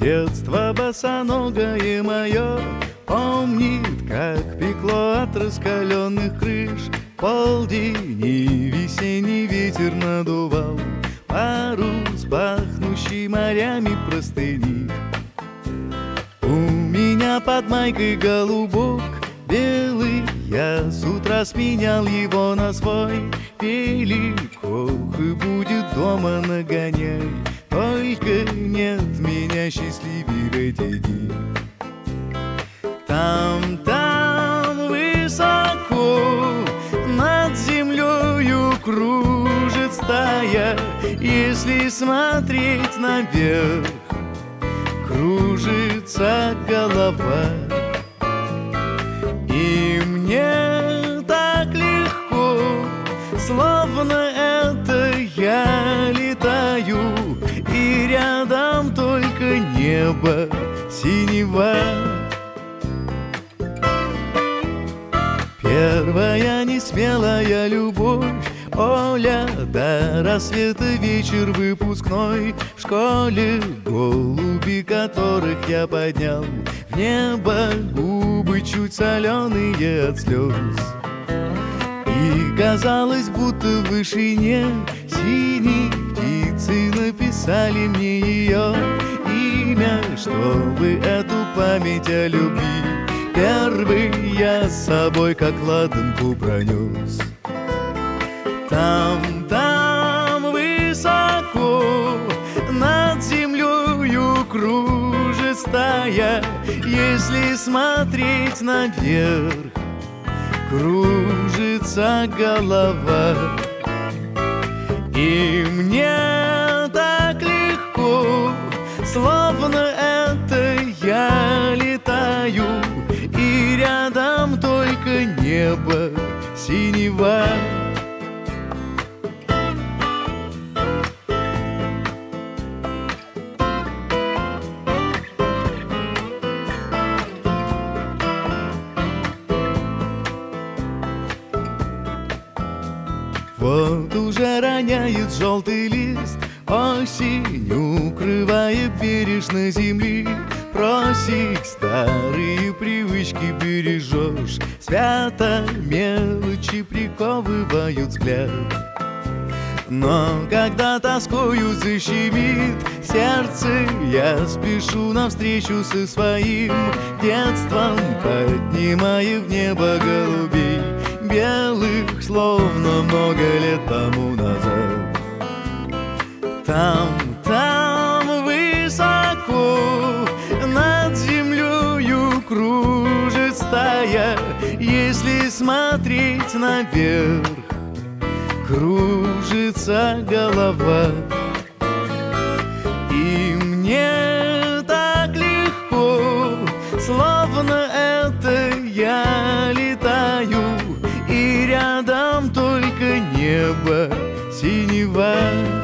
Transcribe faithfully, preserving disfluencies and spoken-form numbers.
Детство босоногое мое помнит, как пекло от раскаленных крыш. Полдень и весенний ветер надувал парус, пахнущий морями простыни. У меня под майкой голубок белый, я с утра сменял его на свой. Пеликох и будет дома нагоняй, только нет меня счастливее в эти дни. Там, там высоко над землею кружит стая, если смотреть наверх, кружится голова. И мне так легко, словно это я летаю, и рядом только небо синева. Первая несмелая любовь, Оля, до рассвета вечер выпускной. В школе голуби, которых я поднял в небо, губы чуть соленые от слез. И казалось, будто в вышине синие птицы написали мне ее имя, чтобы эту память о любви первый я с собой как ладанку пронес. Там, там высоко над землею кружит стая, если смотреть наверх, кружится голова. И мне так легко, словно это я летаю, и рядом только небо синева. Вот уже роняет желтый лист, осень, укрывая бережно земли. Просить старые привычки бережешь, свято мелочи приковывают взгляд. Но когда тоскою защемит сердце, я спешу навстречу со своим детством, поднимая в небо голубей белых, словно много лет тому назад. Там, там высоко над землею кружит стая, если смотреть наверх, кружится голова. И мне так легко, словно это я летаю, и рядом только небо синева.